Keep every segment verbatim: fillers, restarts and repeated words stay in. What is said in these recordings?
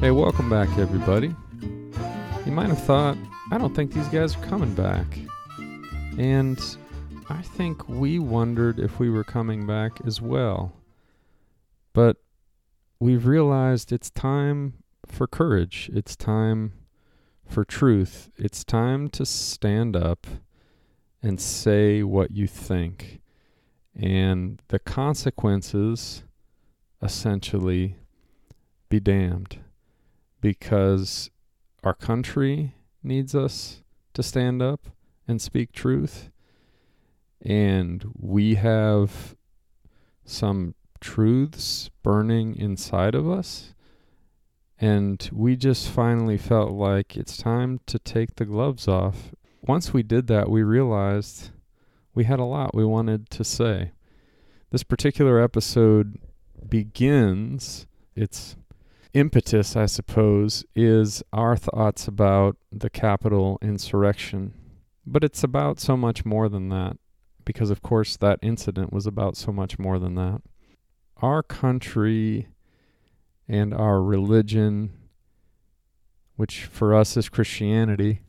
Hey, welcome back, everybody. You might have thought, I don't think these guys are coming back. And I think we wondered if we were coming back as well. But we've realized it's time for courage. It's time for truth. It's time to stand up and say what you think. And the consequences, essentially, be damned. Because our country needs us to stand up and speak truth. And we have some truths burning inside of us. And we just finally felt like it's time to take the gloves off. Once we did that, we realized we had a lot we wanted to say. This particular episode begins, its impetus, I suppose, is our thoughts about the Capitol insurrection. But it's about so much more than that, because of course that incident was about so much more than that. Our country and our religion, which for us is Christianity,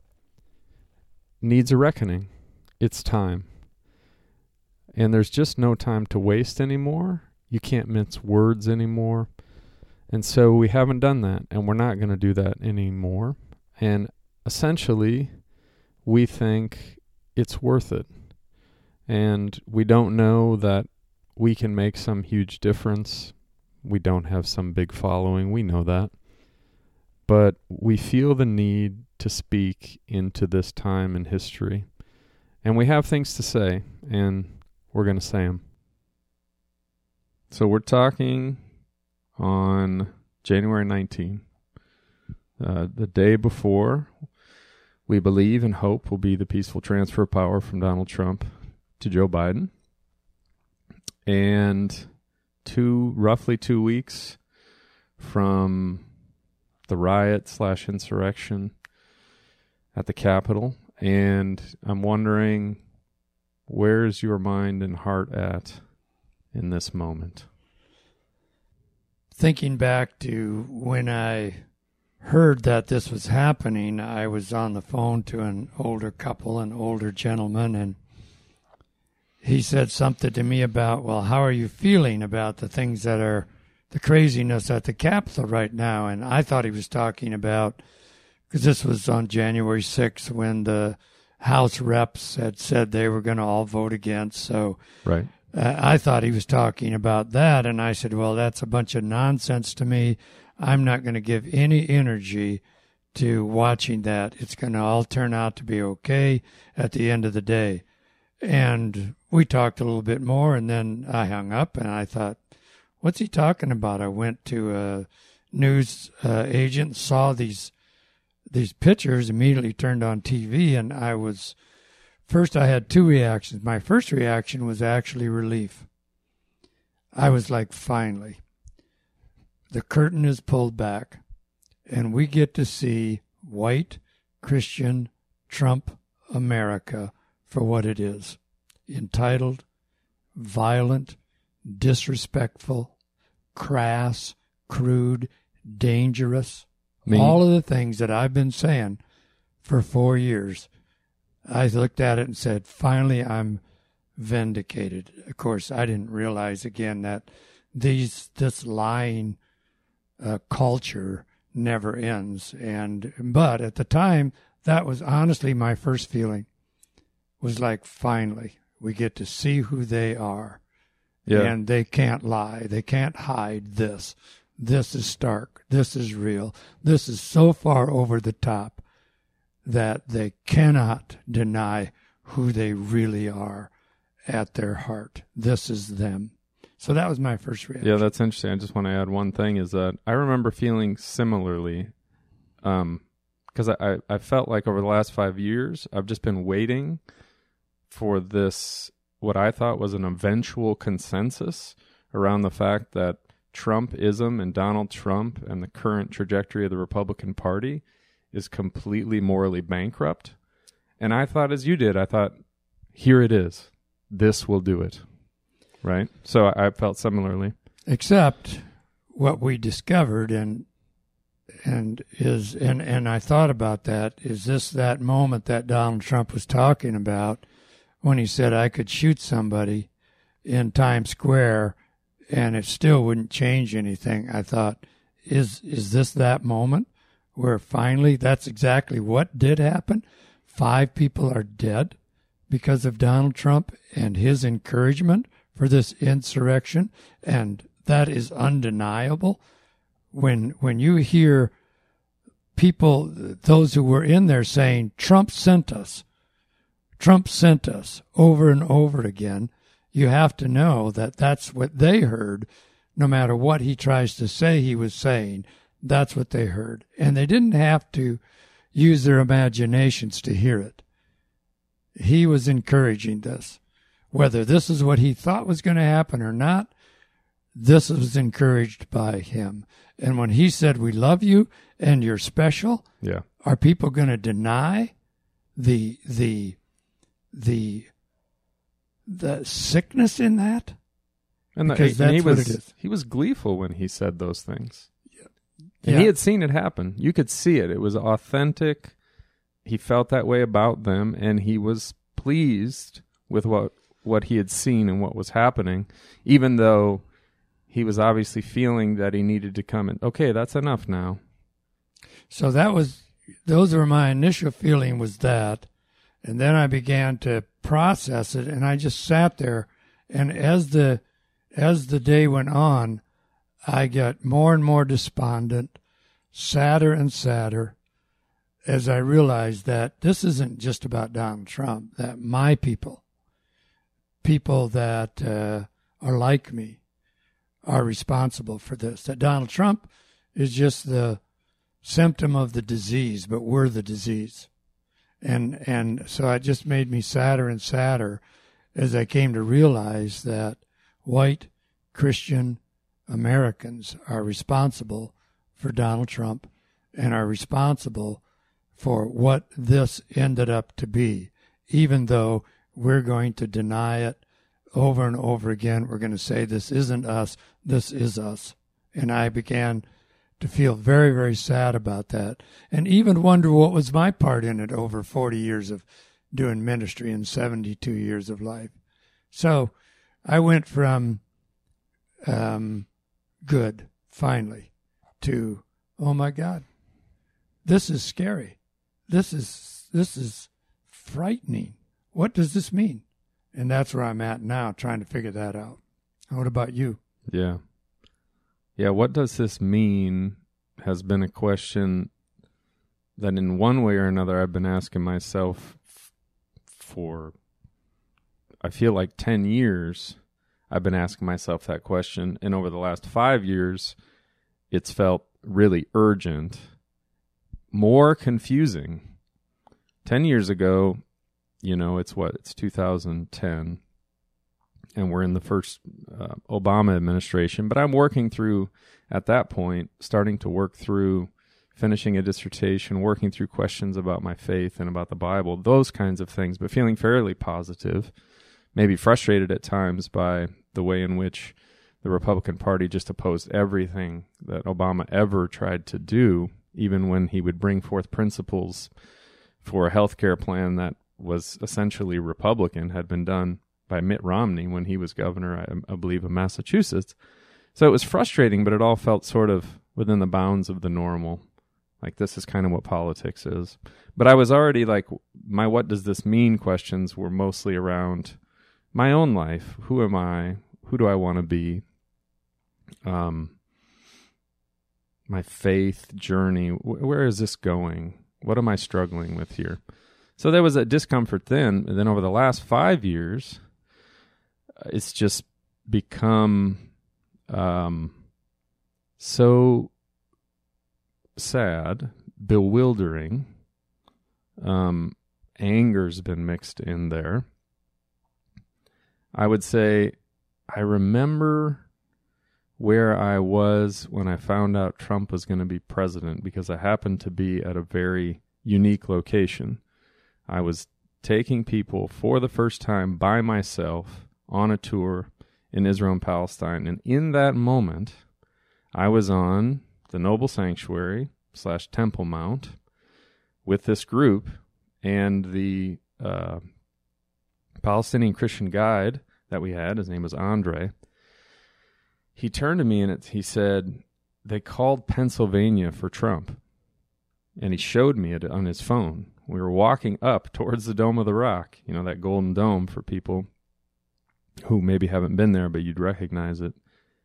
needs a reckoning. It's time. And there's just no time to waste anymore. You can't mince words anymore. And so we haven't done that, and we're not going to do that anymore. And essentially, we think it's worth it. And we don't know that we can make some huge difference. We don't have some big following. We know that. But we feel the need to speak into this time in history. And we have things to say, and we're going to say them. So we're talking on January nineteenth, uh, the day before we believe and hope will be the peaceful transfer of power from Donald Trump to Joe Biden. And two, roughly two weeks from the riot slash insurrection at the Capitol. And I'm wondering, where's your mind and heart at in this moment? Thinking back to when I heard that this was happening, I was on the phone to an older couple, an older gentleman, and he said something to me about, well, how are you feeling about the things that are the craziness at the Capitol right now? And I thought he was talking about, because this was on January sixth when the House reps had said they were going to all vote against. So right. Uh, I thought he was talking about that, and I said, well, that's a bunch of nonsense to me. I'm not going to give any energy to watching that. It's going to all turn out to be okay at the end of the day. And we talked a little bit more, and then I hung up, and I thought, what's he talking about? I went to a news uh, agent, saw these these pictures, immediately turned on T V, and I was... First, I had two reactions. My first reaction was actually relief. I was like, finally, the curtain is pulled back, and we get to see white, Christian, Trump America for what it is. Entitled, violent, disrespectful, crass, crude, dangerous. Me. All of the things that I've been saying for four years. I looked at it and said, finally, I'm vindicated. Of course, I didn't realize, again, that these this lying uh, culture never ends. And But at the time, that was honestly my first feeling, was like, finally, we get to see who they are. Yeah. And they can't lie. They can't hide this. This is stark. This is real. This is so far over the top that they cannot deny who they really are at their heart. This is them. So that was my first reaction. Yeah, that's interesting. I just want to add one thing, is that I remember feeling similarly, um, because I, I, I felt like over the last five years, I've just been waiting for this, what I thought was an eventual consensus around the fact that Trumpism and Donald Trump and the current trajectory of the Republican Party is completely morally bankrupt. And I thought, as you did, I thought, here it is. This will do it. Right? So I felt similarly. Except what we discovered, and and is and, and I thought about that. Is this that moment that Donald Trump was talking about when he said I could shoot somebody in Times Square and it still wouldn't change anything? I thought, is is this that moment where finally that's exactly what did happen? Five people are dead because of Donald Trump and his encouragement for this insurrection, and that is undeniable. When when you hear people, those who were in there saying, Trump sent us, Trump sent us over and over again, you have to know that that's what they heard. No matter what he tries to say he was saying, that's what they heard. And they didn't have to use their imaginations to hear it. He was encouraging this. Whether this is what he thought was going to happen or not, this was encouraged by him. And when he said, we love you and you're special, yeah. Are people going to deny the the the the sickness in that? And, the, because and that's he what was it is. he was gleeful when he said those things. Yeah. And Yeah. he had seen it happen. You could see it. It was authentic. He felt that way about them, and he was pleased with what what he had seen and what was happening, even though he was obviously feeling that he needed to come in. Okay, that's enough now. So that was, those were my initial feeling was that. And then I began to process it, and I just sat there. And as the, as the day went on, I got more and more despondent, sadder and sadder, as I realized that this isn't just about Donald Trump, that my people, people that uh, are like me, are responsible for this. That Donald Trump is just the symptom of the disease, but we're the disease. And and so it just made me sadder and sadder as I came to realize that white Christian Americans are responsible for Donald Trump and are responsible for what this ended up to be, even though we're going to deny it over and over again. We're going to say, this isn't us, this is us. And I began to feel very, very sad about that, and even wonder what was my part in it over forty years of doing ministry and seventy-two years of life. So I went from um, good, finally, to, oh my God, this is scary. This is this is frightening. What does this mean? And that's where I'm at now, trying to figure that out. What about you? Yeah. Yeah, what does this mean has been a question that in one way or another I've been asking myself f- for, I feel like ten years. I've been asking myself that question, and over the last five years, it's felt really urgent, more confusing. Ten years ago, you know, it's what, it's two thousand ten, and we're in the first uh, Obama administration, but I'm working through, at that point, starting to work through finishing a dissertation, working through questions about my faith and about the Bible, those kinds of things, but feeling fairly positive, maybe frustrated at times by the way in which the Republican Party just opposed everything that Obama ever tried to do, even when he would bring forth principles for a health care plan that was essentially Republican, had been done by Mitt Romney when he was governor, I, I believe, of Massachusetts. So it was frustrating, but it all felt sort of within the bounds of the normal. Like, this is kind of what politics is. But I was already like, my what does this mean questions were mostly around my own life. Who am I? Who do I want to be? Um, my faith journey. Wh- where is this going? What am I struggling with here? So there was a discomfort then. And then over the last five years, it's just become um, so sad, bewildering. Um, anger's been mixed in there. I would say I remember where I was when I found out Trump was going to be president, because I happened to be at a very unique location. I was taking people for the first time by myself on a tour in Israel and Palestine, and in that moment, I was on the Noble Sanctuary slash Temple Mount with this group, and the uh, Palestinian Christian guide that we had, his name was Andre, he turned to me and it, he said, they called Pennsylvania for Trump. And he showed me it on his phone. We were walking up towards the Dome of the Rock, you know, that golden dome for people who maybe haven't been there, but you'd recognize it.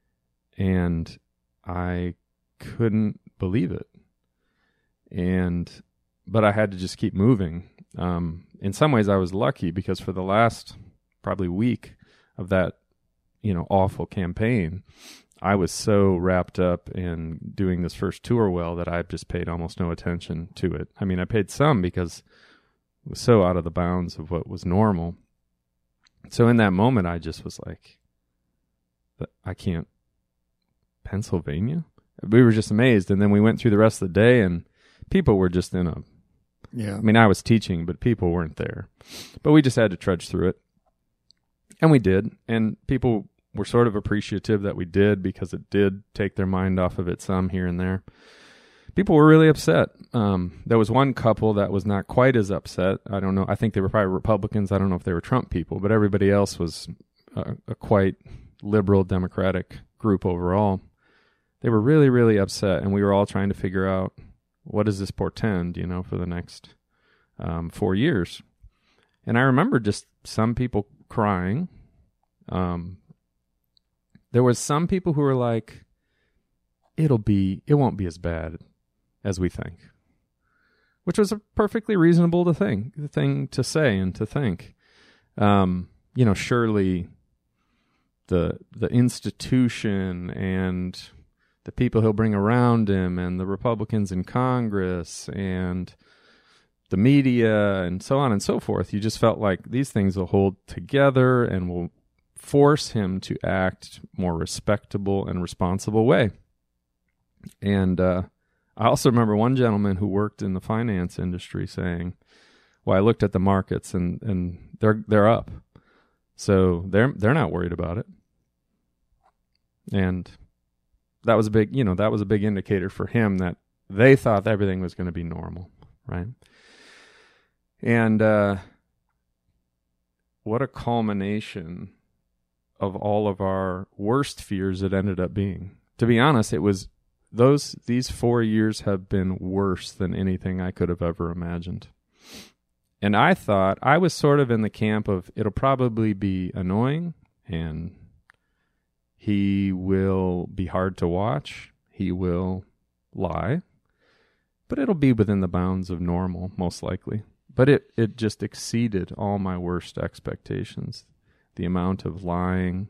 And I couldn't believe it. And, but I had to just keep moving. Um, in some ways I was lucky because for the last probably week of that, you know, awful campaign, I was so wrapped up in doing this first tour well that I just paid almost no attention to it. I mean, I paid some because it was so out of the bounds of what was normal. So in that moment, I just was like, I can't, Pennsylvania? We were just amazed. And then we went through the rest of the day and people were just in a, yeah. I mean, I was teaching, but people weren't there. But we just had to trudge through it. And we did. And people were sort of appreciative that we did because it did take their mind off of it some here and there. People were really upset. Um, there was one couple that was not quite as upset. I don't know. I think they were probably Republicans. I don't know if they were Trump people, but everybody else was a, a quite liberal Democratic group overall. They were really, really upset, and we were all trying to figure out what does this portend, you know, for the next um, four years. And I remember just some people crying. Um, There was some people who were like, it'll be, it won't be as bad as we think, which was a perfectly reasonable to think, the thing to say and to think. Um, you know, surely the the institution and the people he'll bring around him and the Republicans in Congress and the media and so on and so forth, you just felt like these things will hold together and will force him to act more respectable and responsible way. And uh, I also remember one gentleman who worked in the finance industry saying, well, I looked at the markets and, and they're they're up. So they're they're not worried about it. And that was a big, you know, that was a big indicator for him that they thought everything was going to be normal, right? And uh, what a culmination of all of our worst fears it ended up being. To be honest, it was those these four years have been worse than anything I could have ever imagined. And I thought, I was sort of in the camp of it'll probably be annoying and he will be hard to watch. He will lie. But it'll be within the bounds of normal, most likely. But it, it just exceeded all my worst expectations. The amount of lying.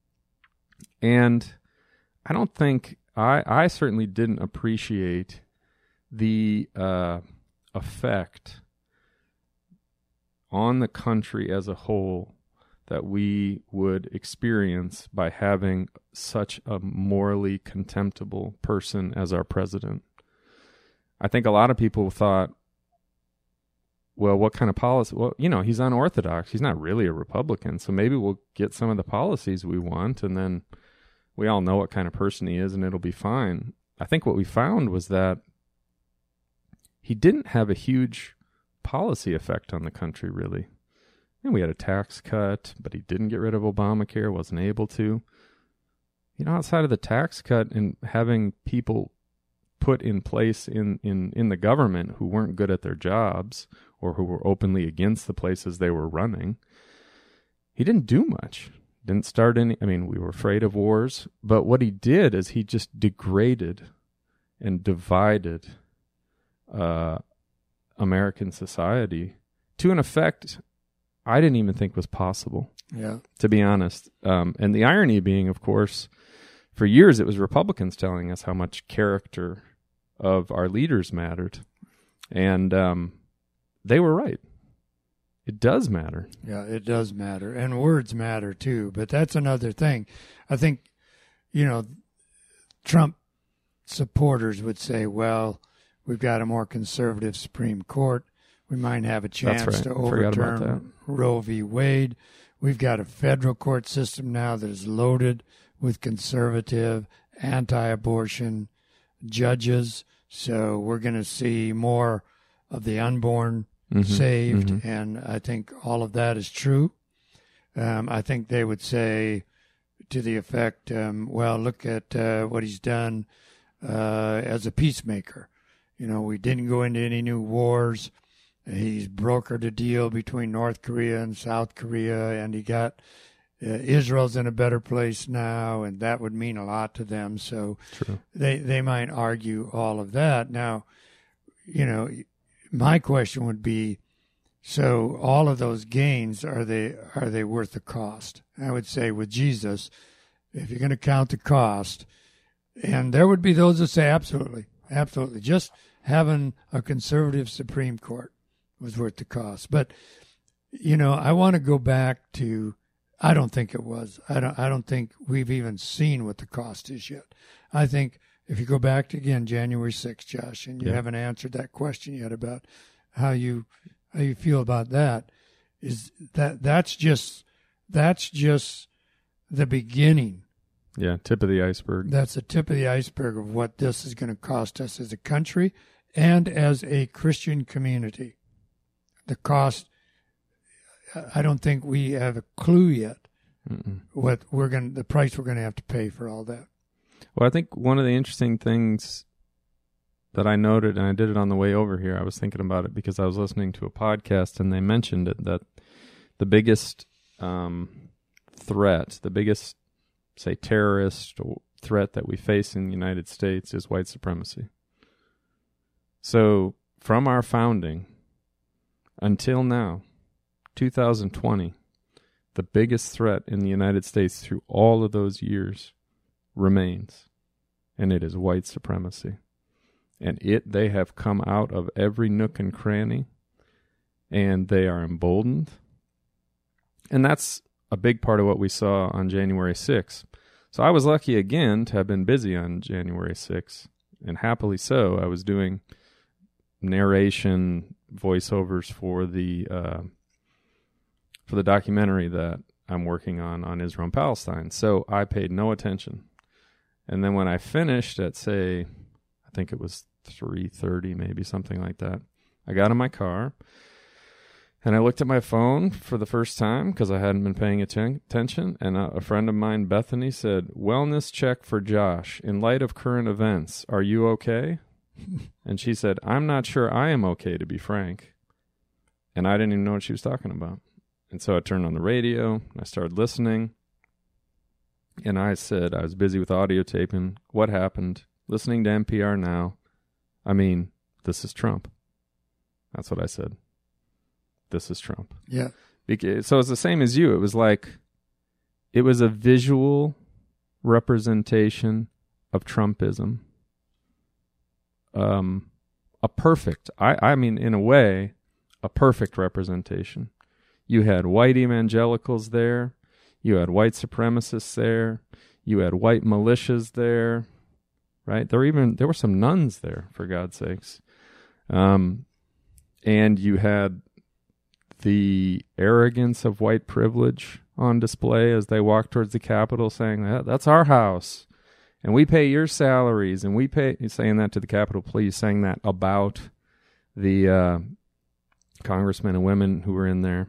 And I don't think, I, I certainly didn't appreciate the uh, effect on the country as a whole that we would experience by having such a morally contemptible person as our president. I think a lot of people thought, well, what kind of policy? Well, you know, he's unorthodox. He's not really a Republican, so maybe we'll get some of the policies we want, and then we all know what kind of person he is, and it'll be fine. I think what we found was that he didn't have a huge policy effect on the country, really. And we had a tax cut, but he didn't get rid of Obamacare, wasn't able to. You know, outside of the tax cut and having people put in place in, in, in the government who weren't good at their jobs or who were openly against the places they were running, he didn't do much. Didn't start any, I mean, we were afraid of wars, but what he did is he just degraded and divided uh, American society to an effect I didn't even think was possible. Yeah. To be honest. Um, and the irony being, of course, for years it was Republicans telling us how much character of our leaders mattered. And um, they were right. It does matter. Yeah, it does matter. And words matter too. But that's another thing. I think, you know, Trump supporters would say, well, we've got a more conservative Supreme Court. We might have a chance right. to overturn Roe v. Wade. We've got a federal court system now that is loaded with conservative, anti-abortion judges. So we're going to see more of the unborn Mhm, saved, mhm. and I think all of that is true. Um, I think they would say to the effect, um, well, look at uh, what he's done uh, as a peacemaker. You know, we didn't go into any new wars. He's brokered a deal between North Korea and South Korea, and he got uh, Israel's in a better place now, and that would mean a lot to them. So True. they they might argue all of that. Now, you know, my question would be, so all of those gains, are they are they worth the cost? I would say with Jesus, if you're going to count the cost, and there would be those that say absolutely, absolutely, just having a conservative Supreme Court was worth the cost. But you know, I want to go back to, I don't think it was. I don't I don't think we've even seen what the cost is yet. I think if you go back to, again, January sixth, Josh, and you Yeah. haven't answered that question yet about how you how you feel about that, is that that's just that's just the beginning. Yeah, tip of the iceberg. That's the tip of the iceberg of what this is going to cost us as a country and as a Christian community. The cost, I don't think we have a clue yet Mm-mm. what we're going the price we're going to have to pay for all that. Well, I think one of the interesting things that I noted, and I did it on the way over here, I was thinking about it because I was listening to a podcast and they mentioned it, that the biggest um, threat, the biggest, say, terrorist threat that we face in the United States is white supremacy. So from our founding until now, two thousand twenty, the biggest threat in the United States through all of those years remains, and it is white supremacy. And it they have come out of every nook and cranny, and they are emboldened. And that's a big part of what we saw on January sixth. So I was lucky again to have been busy on January sixth, and happily so. I was doing narration voiceovers for the uh, for the documentary that I'm working on on Israel and Palestine. So I paid no attention. And then when I finished at, say, I think it was three thirty, maybe something like that, I got in my car and I looked at my phone for the first time because I hadn't been paying atten- attention. And a, a friend of mine, Bethany, said, "Wellness check for Josh. In light of current events, are you okay?" And she said, "I'm not sure I am okay, to be frank." And I didn't even know what she was talking about. And so I turned on the radio, and I started listening. And I said, I was busy with audio taping. What happened? Listening to N P R now. I mean, this is Trump. That's what I said. This is Trump. Yeah. Because, so it's the same as you. It was like, it was a visual representation of Trumpism. Um, a perfect, I, I mean, in a way, a perfect representation. You had white evangelicals there. You had white supremacists there. You had white militias there, right? There were even there were some nuns there, for God's sakes. Um, and you had the arrogance of white privilege on display as they walked towards the Capitol, saying that that's our house, and we pay your salaries, and we pay. Saying that to the Capitol Police, saying that about the uh, congressmen and women who were in there.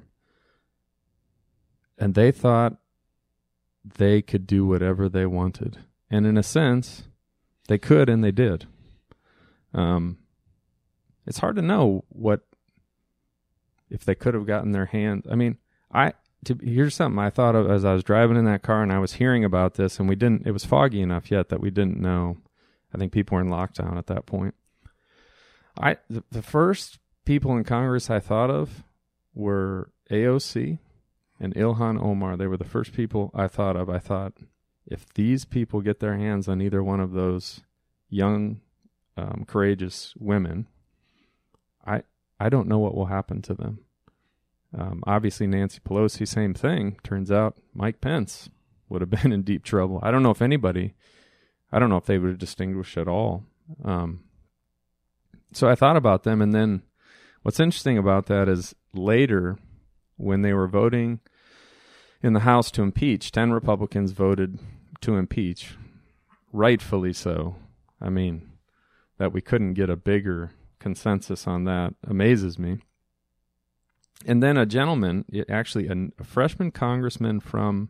And they thought they could do whatever they wanted. And in a sense, they could and they did. Um, it's hard to know what, if they could have gotten their hand. I mean, I to, here's something I thought of as I was driving in that car and I was hearing about this, and we didn't, it was foggy enough yet that we didn't know. I think people were in lockdown at that point. I the, the first people in Congress I thought of were A O C and Ilhan Omar. They were the first people I thought of. I thought, if these people get their hands on either one of those young, um, courageous women, I I don't know what will happen to them. Um, obviously, Nancy Pelosi, same thing. Turns out Mike Pence would have been in deep trouble. I don't know if anybody, I don't know if they would have distinguished at all. Um, so I thought about them, and then what's interesting about that is later, when they were voting in the House to impeach, ten Republicans voted to impeach, rightfully so. I mean, that we couldn't get a bigger consensus on that amazes me. And then a gentleman, actually a, a freshman congressman from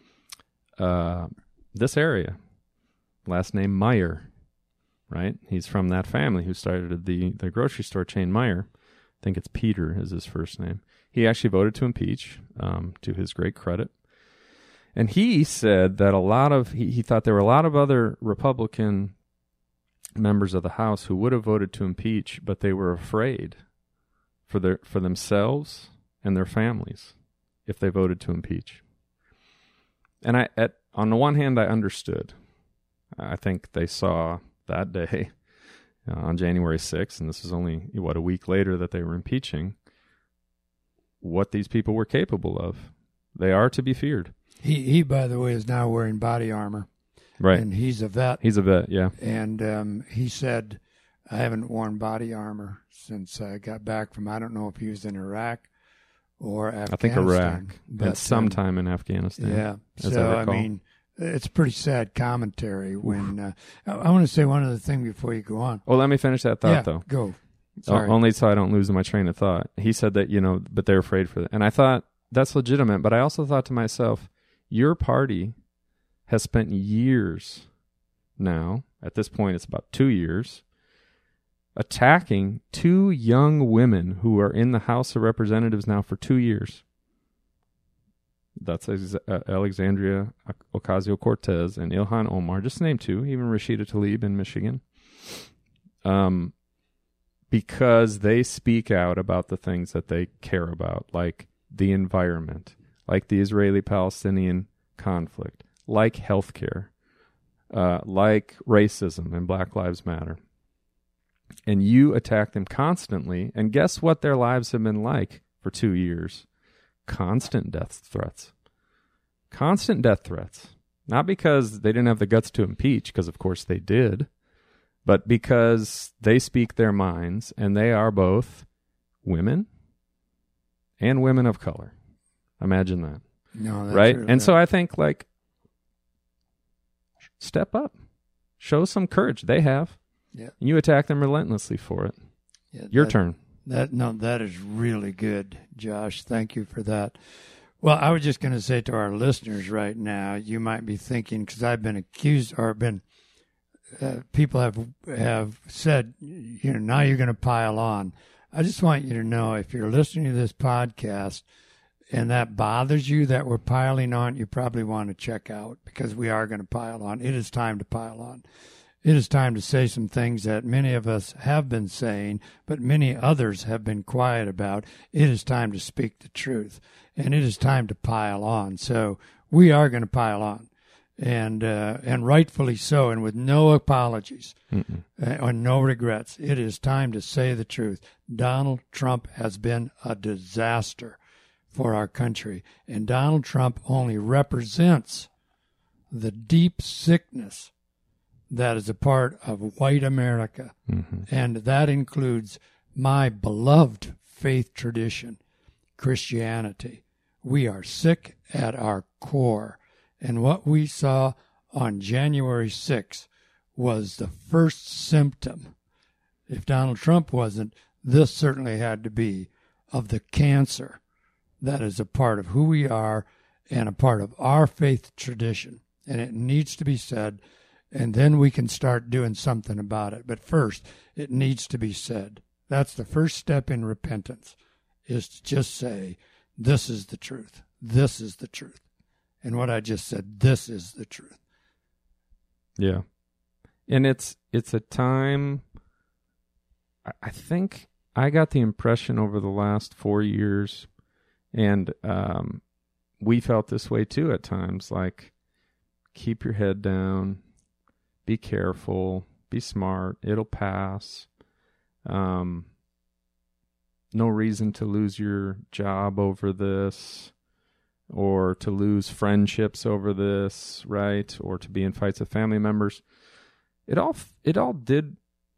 uh, this area, last name Meyer, right? He's from that family who started the, the grocery store chain Meyer. I think it's Peter is his first name. He actually voted to impeach, um, to his great credit. And he said that a lot of, he, he thought there were a lot of other Republican members of the House who would have voted to impeach, but they were afraid for their for themselves and their families if they voted to impeach. And I, at on the one hand, I understood. I think they saw that day uh, on January sixth, and this is only, what, a week later that they were impeaching, what these people were capable of. They are to be feared. He, he, by the way, is now wearing body armor. Right. And he's a vet. He's a vet, yeah. And um, he said, I haven't worn body armor since I got back from, I don't know if he was in Iraq or Afghanistan. I think Iraq. But and sometime um, in Afghanistan. Yeah. As So, I, I mean, it's pretty sad commentary when, uh, I, I want to say one other thing before you go on. Well, let me finish that thought, yeah, though. go. Sorry. O- only so I don't lose my train of thought. He said that, you know, but they're afraid for that. And I thought, that's legitimate. But I also thought to myself, your party has spent years now, at this point it's about two years, attacking two young women who are in the House of Representatives now for two years. That's uh, Alexandria Ocasio-Cortez and Ilhan Omar, just to name two, even Rashida Tlaib in Michigan, um, because they speak out about the things that they care about, like the environment, like the Israeli-Palestinian conflict, like healthcare, uh, like racism and Black Lives Matter. And you attack them constantly, and guess what their lives have been like for two years? Constant death threats. Constant death threats. Not because they didn't have the guts to impeach, because of course they did, but because they speak their minds, and they are both women and women of color. Imagine that. No, that's right? really And that. so I think, like, step up. Show some courage. They have. Yeah. And you attack them relentlessly for it. Yeah, Your that, turn. That no, that is really good, Josh. Thank you for that. Well, I was just going to say to our listeners right now, you might be thinking, because I've been accused or been, uh, people have have said, you know, now you're going to pile on. I just want you to know, if you're listening to this podcast and that bothers you that we're piling on, you probably want to check out, because we are going to pile on. It is time to pile on. It is time to say some things that many of us have been saying, but many others have been quiet about. It is time to speak the truth, and it is time to pile on. So we are going to pile on, and uh, and rightfully so, and with no apologies uh, or no regrets. It is time to say the truth. Donald Trump has been a disaster for our country, and Donald Trump only represents the deep sickness that is a part of white America. Mm-hmm. And that includes my beloved faith tradition, Christianity. We are sick at our core. And what we saw on January sixth was the first symptom. If Donald Trump wasn't, this certainly had to be, of the cancer that is a part of who we are and a part of our faith tradition. And it needs to be said, and then we can start doing something about it. But first, it needs to be said. That's the first step in repentance, is to just say, this is the truth. This is the truth. And what I just said, this is the truth. Yeah. And it's it's a time, I think I got the impression over the last four years, and um, we felt this way too at times, like, keep your head down. Be careful. Be smart. It'll pass. Um, no reason to lose your job over this, or to lose friendships over this, right? Or to be in fights with family members. It all, it all did.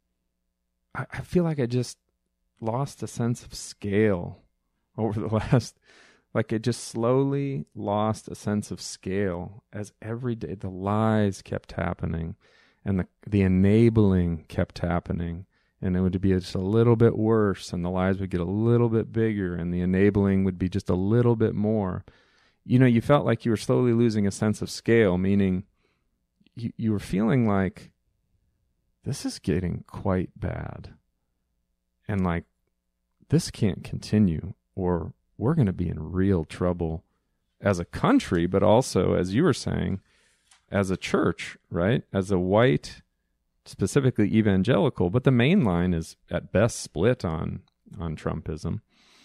I, I feel like I just lost a sense of scale over the last. Like, it just slowly lost a sense of scale as every day the lies kept happening. and the the enabling kept happening, and it would be just a little bit worse, and the lies would get a little bit bigger, and the enabling would be just a little bit more. You know, you felt like you were slowly losing a sense of scale, meaning you, you were feeling like this is getting quite bad. And like, this can't continue, or we're going to be in real trouble as a country, but also, as you were saying, as a church, right? As a white, specifically evangelical, but the main line is at best split on on Trumpism.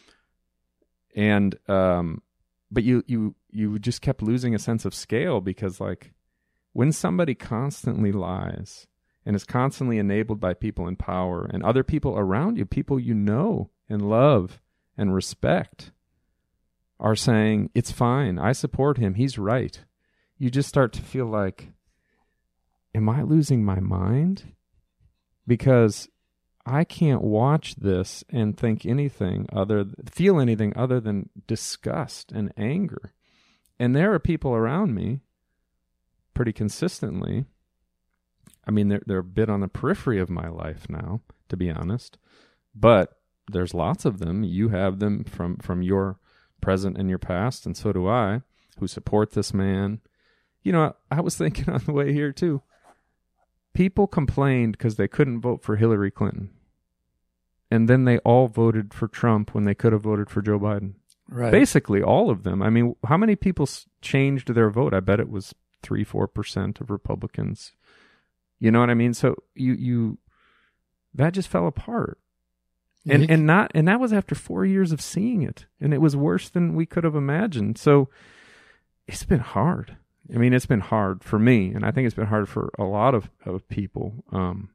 And um but you you you just kept losing a sense of scale, because like when somebody constantly lies and is constantly enabled by people in power and other people around you, people you know and love and respect, are saying, it's fine, I support him, he's right, you just start to feel like, am I losing my mind? Because I can't watch this and think anything other, feel anything other than disgust and anger. And there are people around me pretty consistently. I mean, they're, they're a bit on the periphery of my life now, to be honest. But there's lots of them. You have them from, from your present and your past, and so do I, who support this man. You know, I was thinking on the way here, too. People complained because they couldn't vote for Hillary Clinton. And then they all voted for Trump when they could have voted for Joe Biden. Right. Basically, all of them. I mean, how many people s- changed their vote? I bet it was three, four percent of Republicans. You know what I mean? So you, you, that just fell apart. And You- and not and that was after four years of seeing it. And it was worse than we could have imagined. So it's been hard. I mean, it's been hard for me, and I think it's been hard for a lot of, of people. Um,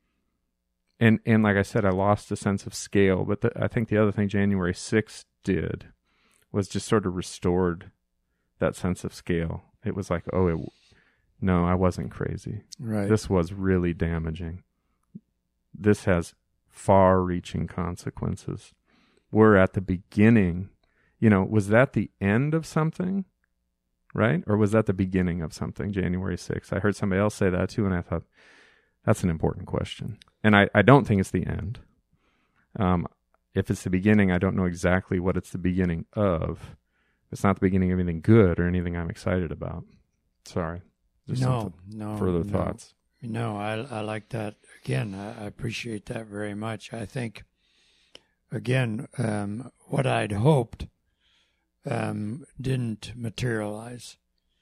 and and like I said, I lost a sense of scale. But the, I think the other thing January sixth did was just sort of restored that sense of scale. It was like, oh, it, no, I wasn't crazy. Right. This was really damaging. This has far-reaching consequences. We're at the beginning. You know, was that the end of something? Right? Or was that the beginning of something, January sixth? I heard somebody else say that too, and I thought, that's an important question. And I, I don't think it's the end. Um, if it's the beginning, I don't know exactly what it's the beginning of. It's not the beginning of anything good or anything I'm excited about. Sorry. Just no, no. further no. thoughts. No, I, I like that. Again, I, I appreciate that very much. I think, again, um, what I'd hoped um, didn't materialize.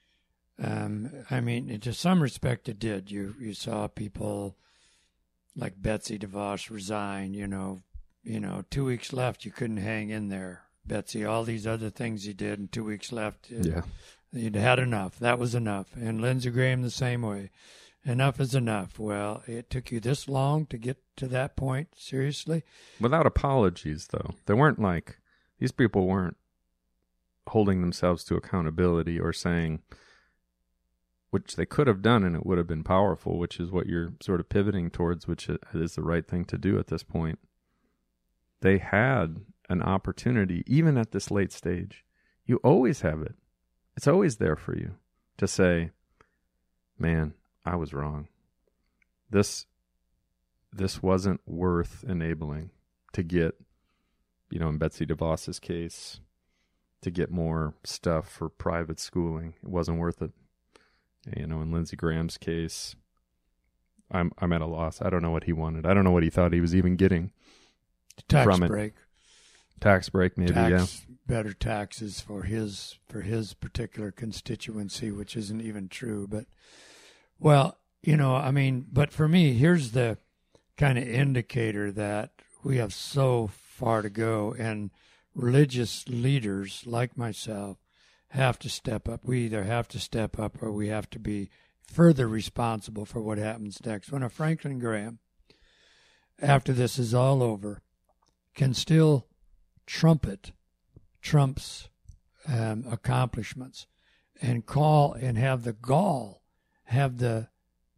Um, I mean, to some respect, it did. You you saw people like Betsy DeVos resign. You know, you know, two weeks left, you couldn't hang in there, Betsy. All these other things you did, and two weeks left, it, Yeah. you'd had enough. That was enough. And Lindsey Graham the same way. Enough is enough. Well, it took you this long to get to that point. Seriously? Without apologies, though. They weren't like, these people weren't holding themselves to accountability or saying, which they could have done and it would have been powerful, which is what you're sort of pivoting towards, which is the right thing to do at this point. They had an opportunity, even at this late stage. You always have it. It's always there for you to say, man, I was wrong. This this wasn't worth enabling to get, you know, in Betsy DeVos's case, to get more stuff for private schooling. It wasn't worth it. You know, in Lindsey Graham's case, I'm I'm at a loss. I don't know what he wanted. I don't know what he thought he was even getting Tax from it. break. Tax break, maybe, Tax, yeah. better taxes for his for his particular constituency, which isn't even true. But, well, you know, I mean, but for me, here's the kind of indicator that we have so far to go, and religious leaders like myself have to step up. We either have to step up or we have to be further responsible for what happens next. When a Franklin Graham, after this is all over, can still trumpet Trump's um, accomplishments and call and have the gall, have the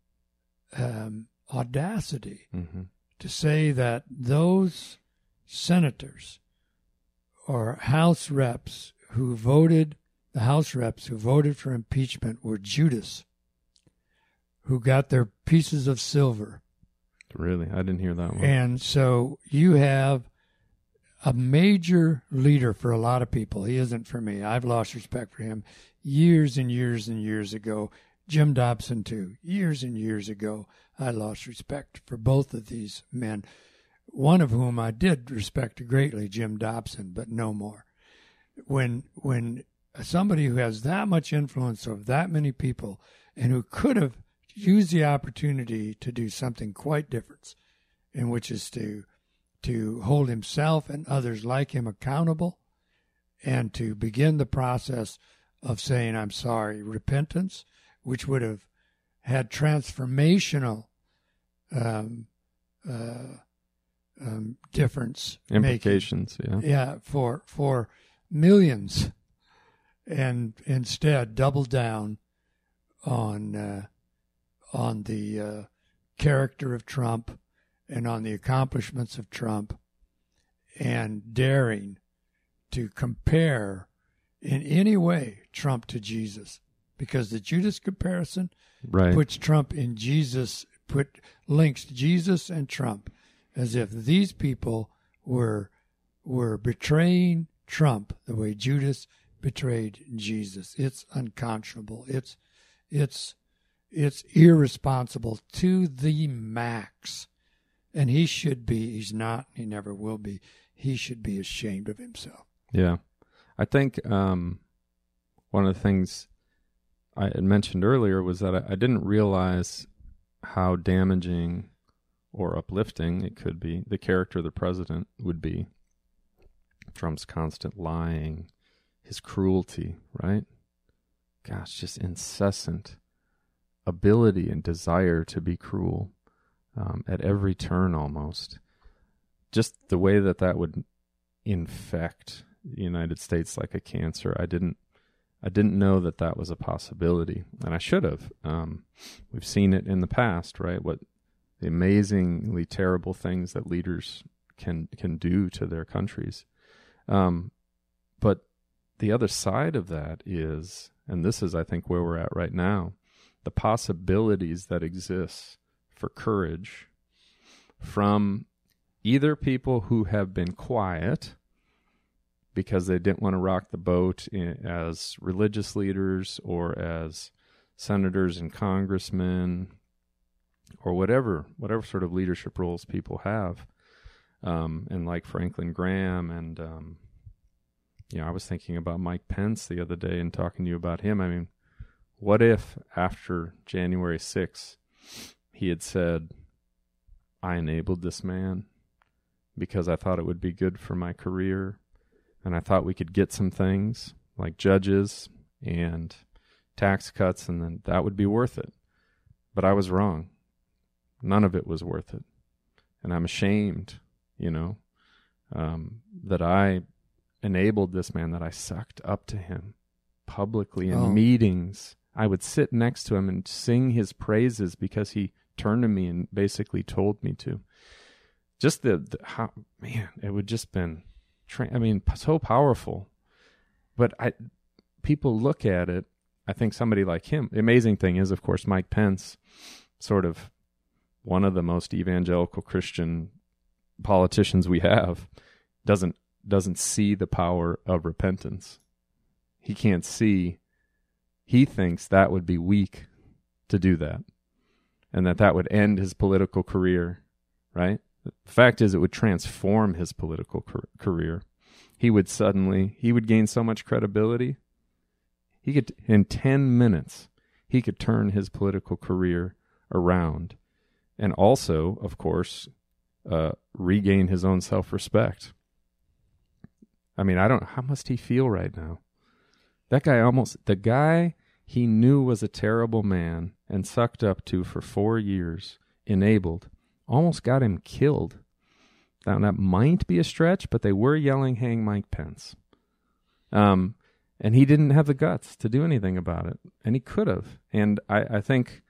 um, audacity Mm-hmm. to say that those senators or House reps who voted, the House reps who voted for impeachment were Judas, who got their pieces of silver. Really? I didn't hear that one. And so you have a major leader for a lot of people. He isn't for me. I've lost respect for him years and years and years ago. Jim Dobson, too. Years and years ago, I lost respect for both of these men, one of whom I did respect greatly, Jim Dobson, but no more. When when somebody who has that much influence over that many people and who could have used the opportunity to do something quite different, in which is to to hold himself and others like him accountable and to begin the process of saying, I'm sorry, repentance, which would have had transformational um, uh, um, difference implications. Making, yeah, yeah, for for millions, and instead double down on uh, on the uh, character of Trump and on the accomplishments of Trump, and daring to compare in any way Trump to Jesus. Because the Judas comparison right. puts Trump in Jesus, put links Jesus and Trump, as if these people were were betraying Trump the way Judas betrayed Jesus. It's unconscionable. It's it's it's irresponsible to the max. And he should be. He's not. He never will be. He should be ashamed of himself. Yeah, I think um, one of the things I had mentioned earlier was that I, I didn't realize how damaging or uplifting it could be, the character of the president would be. Trump's constant lying, his cruelty, right? Gosh, just incessant ability and desire to be cruel um, at every turn almost. Just the way that that would infect the United States like a cancer. I didn't I didn't know that that was a possibility, and I should have. Um, we've seen it in the past, right? What the amazingly terrible things that leaders can can do to their countries. Um, but the other side of that is, and this is, I think, where we're at right now, the possibilities that exist for courage from either people who have been quiet because they didn't want to rock the boat in, as religious leaders or as senators and congressmen or whatever whatever sort of leadership roles people have, um, and like Franklin Graham and um, you know, I was thinking about Mike Pence the other day and talking to you about him. I mean, what if after January sixth he had said, I enabled this man because I thought it would be good for my career, and I thought we could get some things like judges and tax cuts, and then that would be worth it. But I was wrong. None of it was worth it. And I'm ashamed, you know, um, that I enabled this man, that I sucked up to him publicly in oh. meetings. I would sit next to him and sing his praises because he turned to me and basically told me to. Just the, the how, man, it would just been, tra- I mean, so powerful. But I, people look at it, I think somebody like him, the amazing thing is, of course, Mike Pence, sort of one of the most evangelical Christian politicians we have, doesn't doesn't see the power of repentance. He can't see, he thinks that would be weak to do that, and that that would end his political career, right? The fact is, it would transform his political car- career. He would suddenly, he would gain so much credibility. He could, in ten minutes, he could turn his political career around, and also, of course, uh, regain his own self-respect. I mean, I don't, how must he feel right now? That guy almost, the guy he knew was a terrible man and sucked up to for four years, enabled, almost got him killed. Now, that might be a stretch, but they were yelling, hang Mike Pence. Um, and he didn't have the guts to do anything about it. And he could have. And I, I think,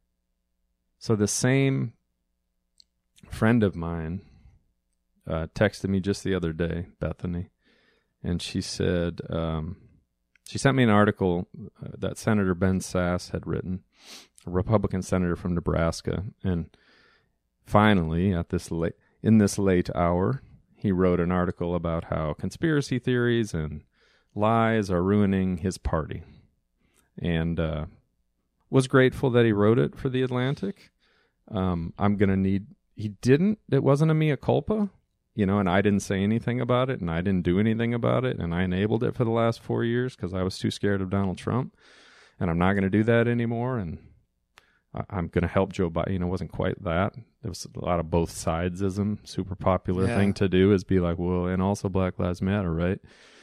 so the same friend of mine uh, texted me just the other day, Bethany, and she said, um, she sent me an article uh, that Senator Ben Sasse had written a Republican senator from Nebraska. And finally, at this late, in this late hour, he wrote an article about how conspiracy theories and lies are ruining his party. And uh, was grateful that he wrote it for The Atlantic. Um, I'm going to need... He didn't... It wasn't a mea culpa, you know, and I didn't say anything about it, and I didn't do anything about it, and I enabled it for the last four years because I was too scared of Donald Trump, and I'm not going to do that anymore, and I, I'm going to help Joe Biden. You know, it wasn't quite that. There was a lot of both sidesism. Super popular Yeah. thing to do is be like, well, and also Black Lives Matter, right?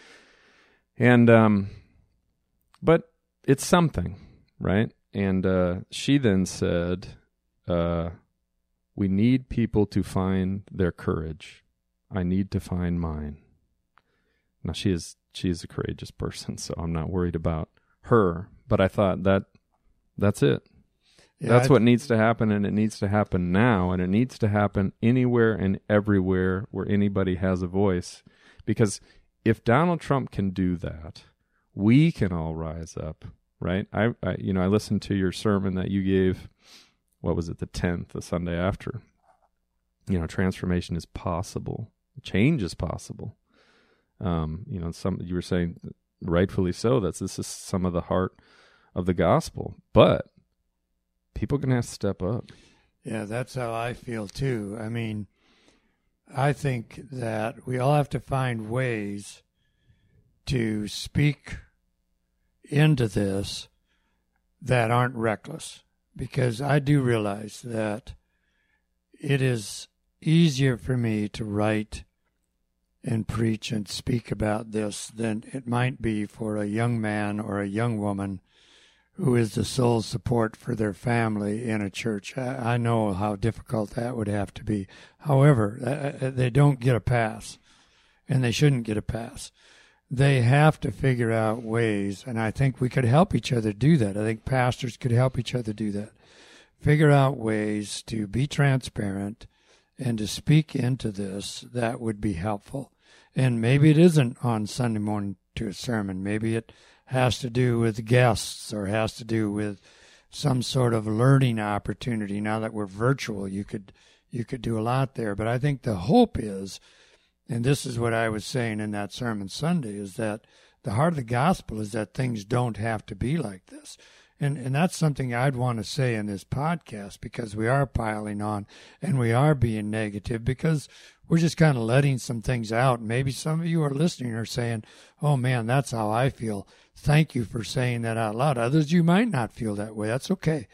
And, um, but it's something, right? And uh, she then said, uh, we need people to find their courage. I need to find mine. Now, she is she is a courageous person, so I'm not worried about her. But I thought that that's it. Yeah, that's I- what needs to happen, and it needs to happen now, and it needs to happen anywhere and everywhere where anybody has a voice. Because if Donald Trump can do that, we can all rise up. Right, I, I, you know, I listened to your sermon that you gave. What was it, the tenth, the Sunday after? You know, transformation is possible, change is possible. Um, you know, some you were saying, rightfully so, that this is some of the heart of the gospel. But people are gonna have to step up. Yeah, that's how I feel too. I mean, I think that we all have to find ways to speak into this that aren't reckless, because I do realize that it is easier for me to write and preach and speak about this than it might be for a young man or a young woman who is the sole support for their family in a church. I, I know how difficult that would have to be. However, uh, they don't get a pass, and they shouldn't get a pass. They have to figure out ways, and I think we could help each other do that. I think pastors could help each other do that. Figure out ways to be transparent and to speak into this that would be helpful. And maybe it isn't on Sunday morning to a sermon. Maybe it has to do with guests or has to do with some sort of learning opportunity. Now that we're virtual, you could you could do a lot there. But I think the hope is, and this is what I was saying in that sermon Sunday, is that the heart of the gospel is that things don't have to be like this. And and that's something I'd want to say in this podcast, because we are piling on and we are being negative because we're just kind of letting some things out. Maybe some of you are listening are saying, oh man, that's how I feel. Thank you for saying that out loud. Others, you might not feel that way. That's okay.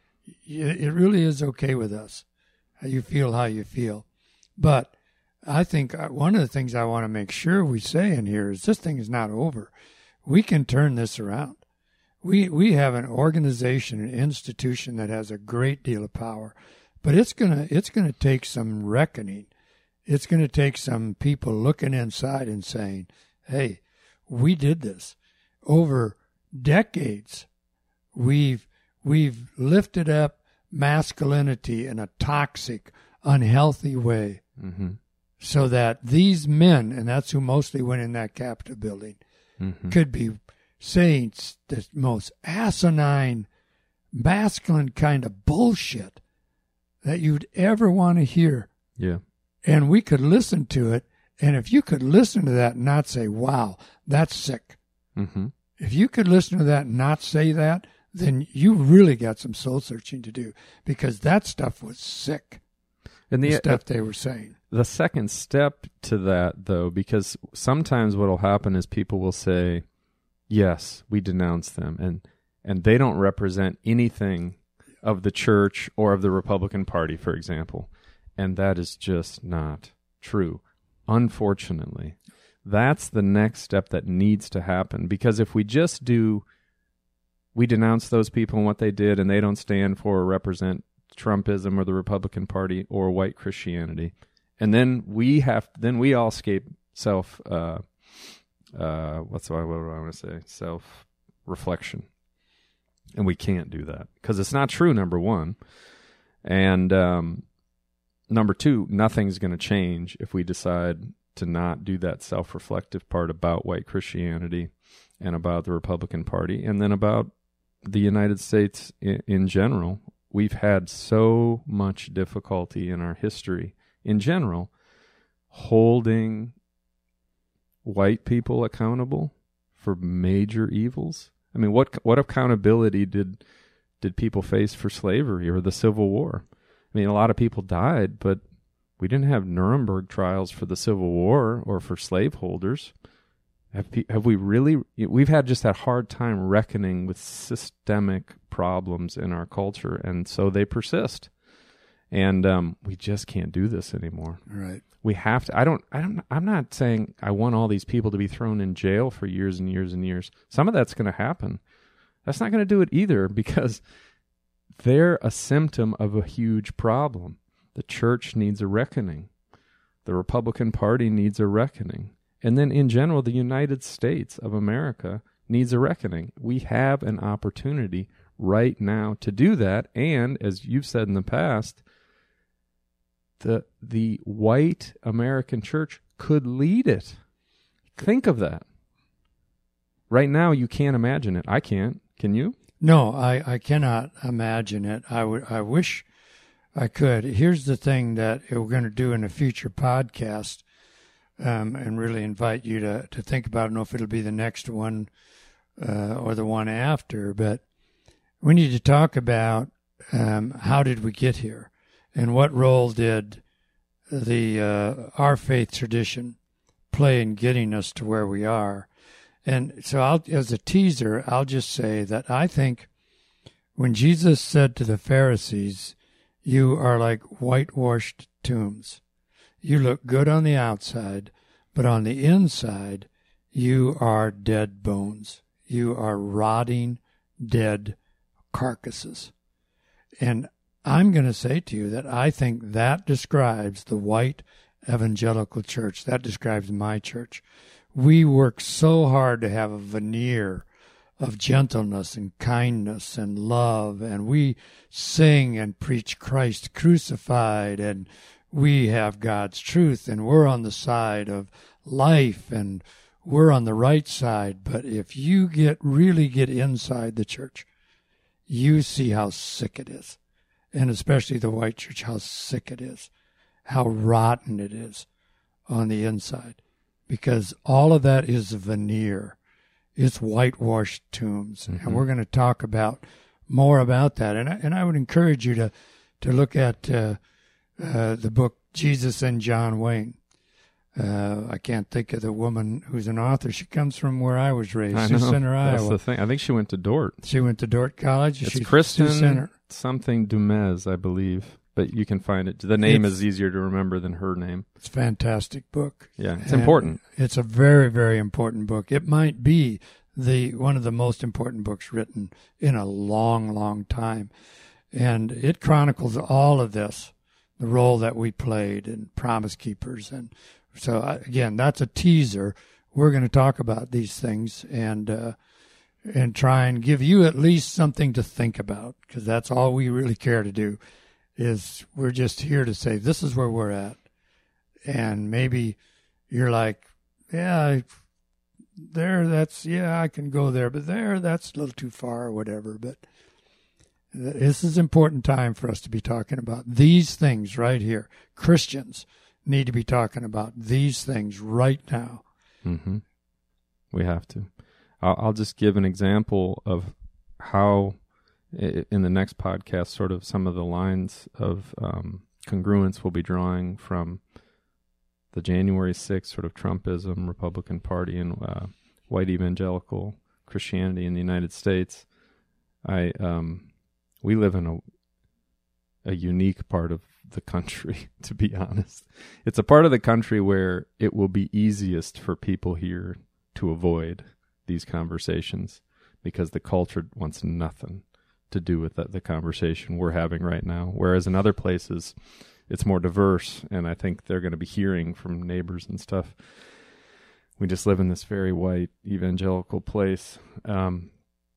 It really is okay with us. You feel how you feel. But I think one of the things I want to make sure we say in here is this thing is not over. We can turn this around. We we have an organization, an institution that has a great deal of power, but it's gonna it's gonna take some reckoning. It's gonna take some people looking inside and saying, "Hey, we did this over decades. We've we've lifted up masculinity in a toxic, unhealthy way." Mm-hmm. So that these men, and that's who mostly went in that Capitol building, Mm-hmm. could be saying the most asinine, masculine kind of bullshit that you'd ever want to hear. Yeah. And we could listen to it, and if you could listen to that and not say, wow, that's sick. Mm-hmm. If you could listen to that and not say that, then you really got some soul searching to do, because that stuff was sick, And the the stuff they were saying. The second step to that, though, because sometimes what will happen is people will say, yes, we denounce them, and and they don't represent anything of the church or of the Republican Party, for example. And that is just not true, unfortunately. That's the next step that needs to happen, because if we just do, we denounce those people and what they did, and they don't stand for or represent Trumpism or the Republican Party or white Christianity, and then we have, then we all escape self, uh, uh, what's what, what do I want to say? Self-reflection. And we can't do that because it's not true, number one. And um, number two, nothing's going to change if we decide to not do that self-reflective part about white Christianity and about the Republican Party and then about the United States in, in general, we've had so much difficulty in our history in general holding white people accountable for major evils. I mean, what what accountability did did people face for slavery or the Civil War? I mean, a lot of people died, but we didn't have Nuremberg trials for the Civil War or for slaveholders. Have, have we really? We've had just that hard time reckoning with systemic problems in our culture, and so they persist. And um, we just can't do this anymore. Right. We have to. I don't. I don't. I'm not saying I want all these people to be thrown in jail for years and years and years. Some of that's going to happen. That's not going to do it either, because they're a symptom of a huge problem. The church needs a reckoning. The Republican Party needs a reckoning. And then in general, the United States of America needs a reckoning. We have an opportunity right now to do that. And as you've said in the past, the the white American church could lead it. Think of that. Right now, you can't imagine it. I can't. Can you? No, I, I cannot imagine it. I would. I wish I could. Here's the thing that we're going to do in a future podcast, um, and really invite you to, to think about. I don't know if it'll be the next one uh, or the one after, but we need to talk about um, how did we get here, and what role did the uh, our faith tradition play in getting us to where we are. And so I'll, as a teaser, I'll just say that I think when Jesus said to the Pharisees, you are like whitewashed tombs. You look good on the outside, but on the inside, you are dead bones. You are rotting, dead carcasses. And I'm going to say to you that I think that describes the white evangelical church. That describes my church. We work so hard to have a veneer of gentleness and kindness and love, and we sing and preach Christ crucified, and we have God's truth, and we're on the side of life, and we're on the right side. But if you get really get inside the church, you see how sick it is, and especially the white church, how sick it is, how rotten it is on the inside. Because all of that is veneer. It's whitewashed tombs. Mm-hmm. And we're going to talk about more about that. And I, and I would encourage you to, to look at uh, uh, the book Jesus and John Wayne. Uh, I can't think of the woman who's an author. She comes from where I was raised, I Sioux know. Center, That's Iowa. the thing. I think she went to Dort. She went to Dort College. It's She's Kristen Sioux Center. something Dumez, I believe. But you can find it. The name It's- is easier to remember than her name. It's a fantastic book. Yeah, it's And important. It's a very, very important book. It might be the one of the most important books written in a long, long time. And it chronicles all of this, the role that we played in Promise Keepers. And so, I- again, that's a teaser. We're going to talk about these things and uh, and try and give you at least something to think about, because that's all we really care to do. Is we're just here to say this is where we're at. And maybe you're like, yeah, I, there, that's, yeah, I can go there, but there, that's a little too far or whatever. But this is an important time for us to be talking about these things right here. Christians need to be talking about these things right now. Mm-hmm. We have to. I'll, I'll just give an example of how, in the next podcast, sort of some of the lines of um, congruence we'll be drawing from the January sixth sort of Trumpism, Republican Party, and uh, white evangelical Christianity in the United States. I um, we live in a a unique part of the country, to be honest. It's a part of the country where it will be easiest for people here to avoid these conversations because the culture wants nothing to do with the, the conversation we're having right now. Whereas in other places, it's more diverse, and I think they're going to be hearing from neighbors and stuff. We just live in this very white evangelical place. Um,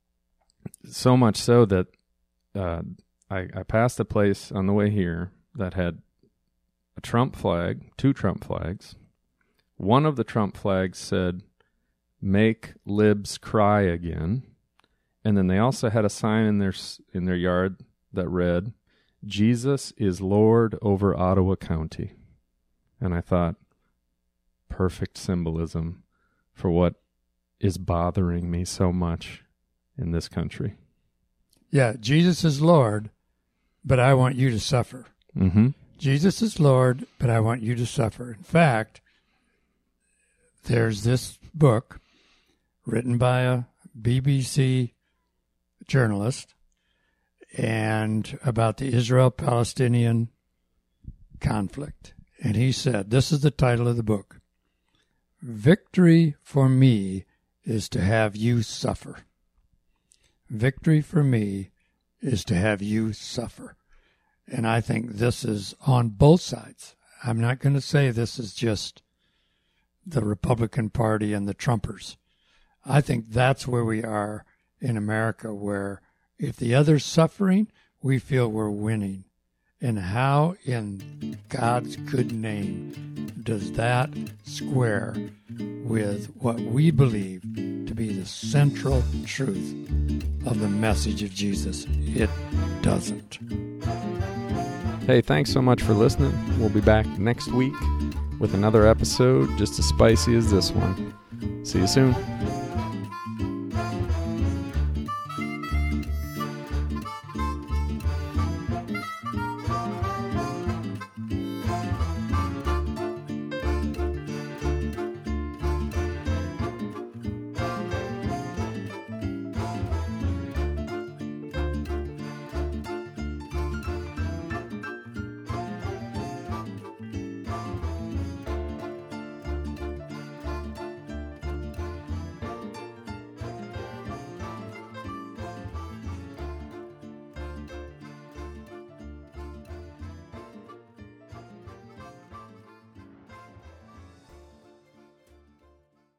so much so that uh, I, I passed a place on the way here that had a Trump flag, two Trump flags. One of the Trump flags said, "Make libs cry again." And then they also had a sign in their s- in their yard that read, "Jesus is Lord over Ottawa County." And I thought, perfect symbolism for what is bothering me so much in this country. Yeah, Jesus is Lord, but I want you to suffer. Mm-hmm. Jesus is Lord, but I want you to suffer. In fact, there's this book written by a B B C journalist and about the Israel-Palestinian conflict. And he said, this is the title of the book, "Victory for me is to have you suffer." Victory for me is to have you suffer. And I think this is on both sides. I'm not going to say this is just the Republican Party and the Trumpers. I think that's where we are in America, where if the other's suffering, we feel we're winning. And how in God's good name does that square with what we believe to be the central truth of the message of Jesus? It doesn't. Hey, thanks so much for listening. We'll be back next week with another episode just as spicy as this one. See you soon.